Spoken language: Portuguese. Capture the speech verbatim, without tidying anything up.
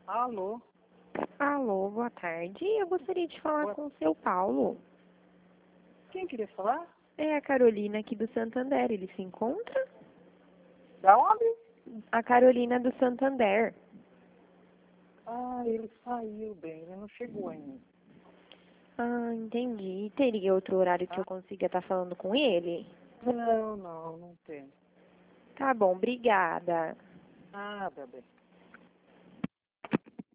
Alô? Alô, boa tarde. Eu gostaria de falar Boa- com o seu Paulo. Quem queria falar? É a Carolina aqui do Santander. Ele se encontra? Da onde? A Carolina do Santander. Ah, ele saiu bem, ele não chegou ainda. Ah, entendi. Teria outro horário que Tá? eu consiga estar falando com ele? Não, não, não tem. Tá bom, obrigada. Nada, bem.